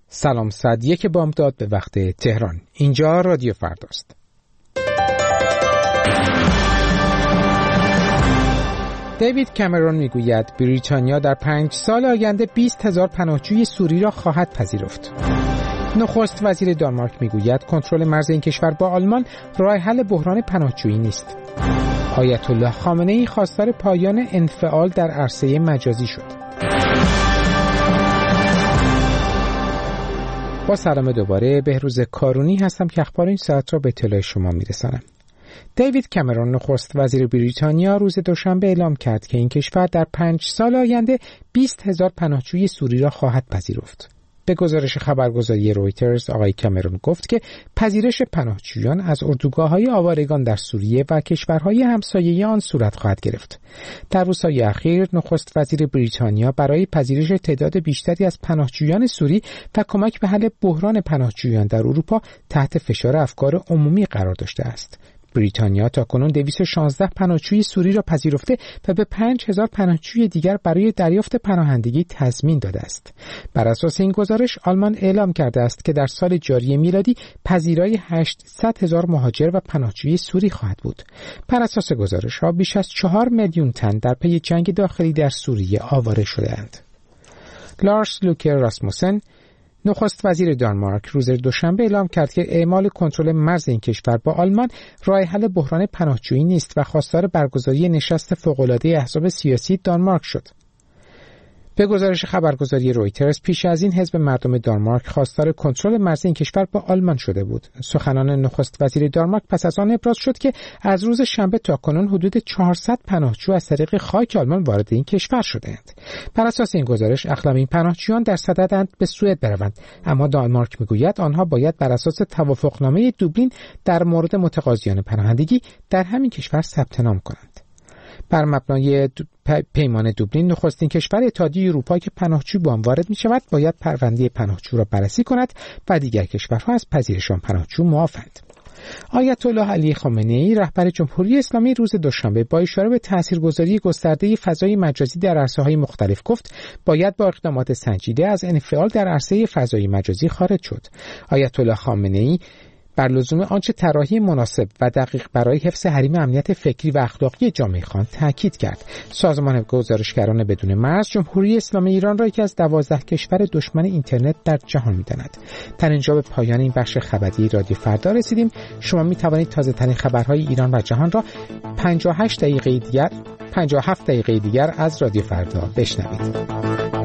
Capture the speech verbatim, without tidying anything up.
سلام، ساعت یک بامداد به وقت تهران. اینجا رادیو فرداست. دیوید کامرون میگوید بریتانیا در پنج سال آینده بیست هزار پناهجوی سوری را خواهد پذیرفت. نخست وزیر دانمارک میگوید کنترل مرز این کشور با آلمان راه حل بحران پناهجویی نیست. آیت الله خامنه‌ای خواستار پایان انفعال در عرصه مجازی شد. با سلام دوباره، بهروز کارونی هستم که اخبار این ساعت را به اطلاع شما میرسانم. دیوید کامرون نخست وزیر بریتانیا روز دوشنبه اعلام کرد که این کشور در پنج سال آینده بیست هزار پناهجوی سوری را خواهد پذیرفت. به گزارش خبرگزاری رویترز، آقای کامرون گفت که پذیرش پناهجویان از اردوگاه‌های آوارگان در سوریه و کشورهای همسایه آن صورت خواهد گرفت. در روزهای اخیر نخست وزیر بریتانیا برای پذیرش تعداد بیشتری از پناهجویان سوری و کمک به حل بحران پناهجویان در اروپا تحت فشار افکار عمومی قرار داشته است. بریتانیا تاکنون دویست و شانزده پناهجوی سوری را پذیرفته و به پنج هزار پناهجوی دیگر برای دریافت پناهندگی تضمین داده است. بر اساس این گزارش، آلمان اعلام کرده است که در سال جاری میلادی پذیرای هشتصد هزار مهاجر و پناهجوی سوری خواهد بود. بر اساس گزارش ها بیش از چهار میلیون تن در پی جنگ داخلی در سوریه آواره شده‌اند. لارس لوکه راسموسن، نخست وزیر دانمارک، روز دوشنبه اعلام کرد که اعمال کنترل مرز این کشور با آلمان راه حل بحران پناهجویی نیست و خواستار برگزاری نشست فوق‌العاده احزاب سیاسی دانمارک شد. به گزارش خبرگزاری رویترز، پیش از این حزب مردم دانمارک خواستار کنترل مرز این کشور با آلمان شده بود. سخنان نخست وزیر دانمارک پس از آن ابراز شد که از روز شنبه تا کنون حدود چهارصد پناهجو از طریق خاک آلمان وارد این کشور شده‌اند. بر اساس این گزارش، اغلب این پناهجویان در صددند به سوئد بروند، اما دانمارک میگوید آنها باید بر اساس توافقنامه دوبلین در مورد متقاضیان پناهندگی در همین کشور ثبت نام کنند. بر مبنای پیمان دوبلین، نخستین کشور اتحادیه اروپا که پناهجو به آن وارد می شود باید پرونده پناهجو را بررسی کند و دیگر کشورها از پذیرش آن پناهجو معافند. آیت الله علی خامنه‌ای، رهبر جمهوری اسلامی، روز دوشنبه با اشاره به تاثیرگذاری گسترده فضای مجازی در عرصه‌های مختلف گفت باید با اقدامات سنجیده از انفعال در عرصه فضای مجازی خارج شد. آیت الله خامنه‌ای بر لزوم آنچه طراحی مناسب و دقیق برای حفظ حریم امنیت فکری و اخلاقی جامعه خواند تاکید کرد. سازمان گزارشگران بدون مرز جمهوری اسلامی ایران را یکی از دوازده کشور دشمن اینترنت در جهان می‌داند. در اینجا به پایان این بخش خبری رادیو فردا رسیدیم. شما می توانید تازه ترین خبرهای ایران و جهان را پنجاه و هشت دقیقه دیگر پنجاه و هفت دقیقه دیگر از رادیو فردا بشنوید.